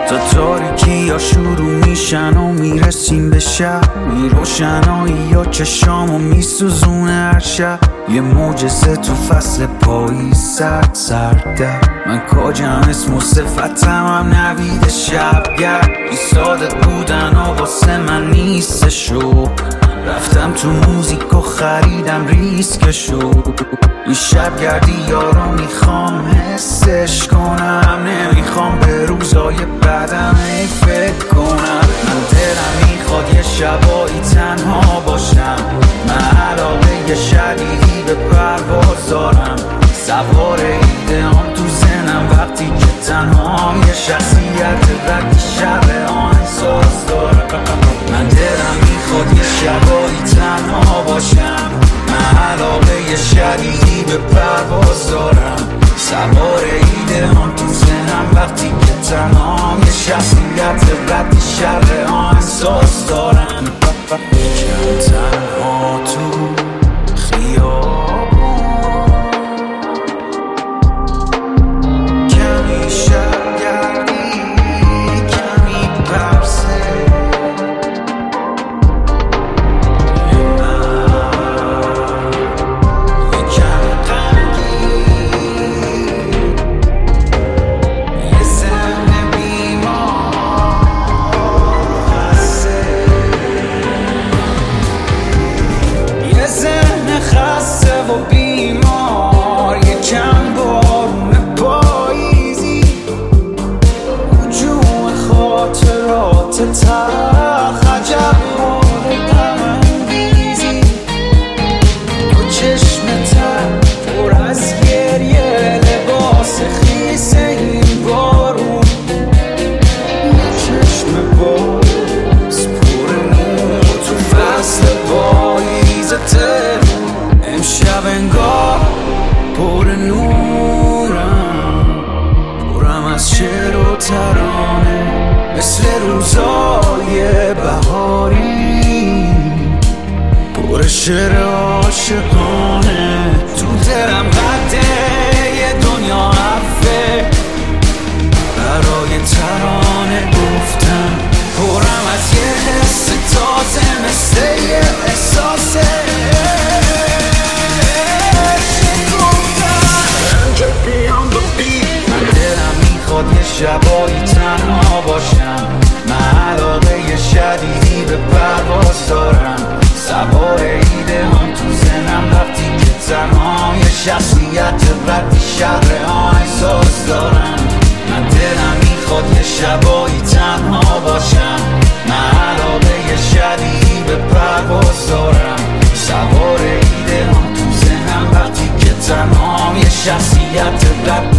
تا تاریکی یا شروع میشن و میرسیم به شب، میروشنایی یا چشامو میسوزونه هر شب. یه معجزه تو فصل پاییز سرده، من کاجم اسم و صفتم هم نوید شبگرد. بی صادق بودن و واسه من نیستشو، رفتم تو موزیک و خریدم ریسکشو. این شبگردی یارو میخوام حسش کنم، نمیخوام به روزای بعدم ای فکر کنم. من دلم میخواد یه شبایی تنها باشم، من علاقه شدیدی به پرواز دارم. سوار ایده هم تو زنم وقتی که تنها یه شخصیت رد شب آهنگساز دارم. من دلم میخواد یه شبایی تنها باشم، من علاقه شدیدی به پرواز دارم. سوار ایده هم تو زنم وقتی که تنها یه شخصیت رد شب آهنگساز دارم. یکم تنها تو خیابون، کمی شبگردی کمی پرسه، یه کمی غمگین، یه ذهن بیمار خسته، یه ذهن خسته و بیمار، یه کم بارون پاییزی، هجوم خاطرات تلخ، عجب حال غم انگیزی. دو چشم تر پر از گریه، لباس خیس این بارون، یه چشم باز پر نور تو فصل پاییز تهرون. امشب انگار پر نورم، پرم از شعر و ترانه، مثل روزای بهاری، پر شعر عاشقانه. تو دلم قده یه دنیا عفه، برای ترانه گفتم. پرم از یه حس تازه مثل یه احساسه، یه شبایی تنها باشم، من علاقه شدیدی به پرواز دارم. سوار ایده هم تو زنم وقتی که تنها یه شخصیت رد شهر آهنگساز دارم. من دلم میخواد یه شبایی تنها باشم، من علاقه شدیدی به پرواز دارم. سوار ایده هم تو زنم وقتی که تنها یه شخصیت رد